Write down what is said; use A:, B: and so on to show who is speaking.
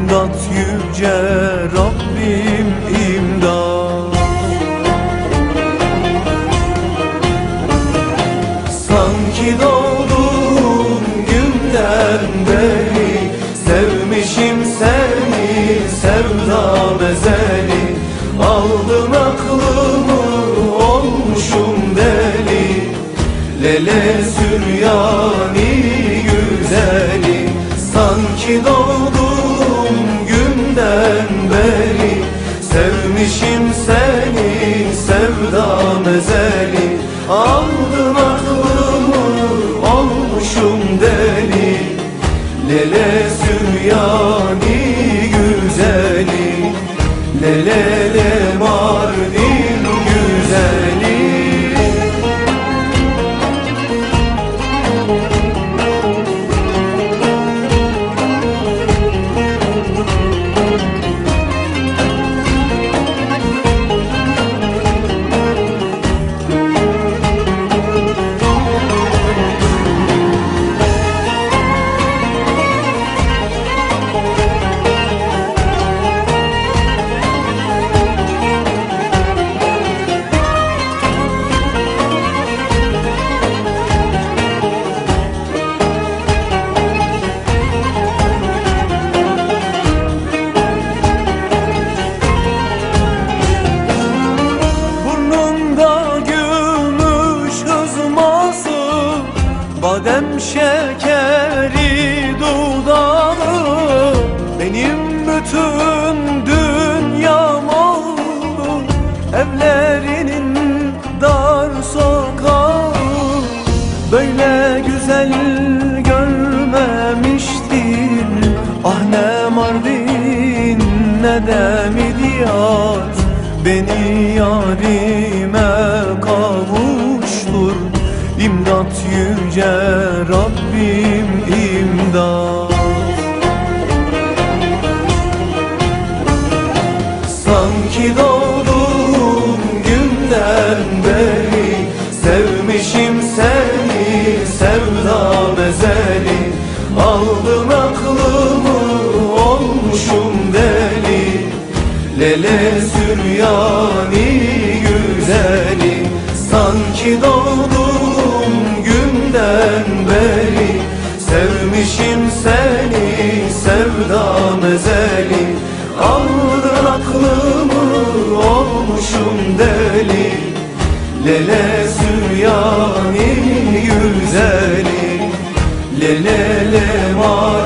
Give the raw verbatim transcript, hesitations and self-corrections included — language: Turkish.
A: İmdat yüce Rabbim imdat. Sanki doğduğum günden beri sevmişim seni sevdam ezeli. Aldın aklımı olmuşum deli, Lele Süryani güzeli. Sanki doğduğum günden beri sevmişim seni sevdam ezeli. Aldın aklımı olmuşum deli, Lele Süryani güzeli. Lele le Mardin güzeli. Badem şekeri dudağı, benim bütün dünyam oldu. Evlerinin dar sokağı, böyle güzel görmemiştim. Ah ne Mardin ne de Midyat, beni yarime kavuştur. İmdat yüce Rabbim imdat. Sanki doğduğum günden beri sevmişim seni sevdam ezeli. Aldın aklımı olmuşum deli, Lele Süryani güzeli. Sanki doğduğum günden beri sevmişim seni sevdam ezeli. Aldın aklımı olmuşum deli, Lele Süryani güzeli. Lele le Mardin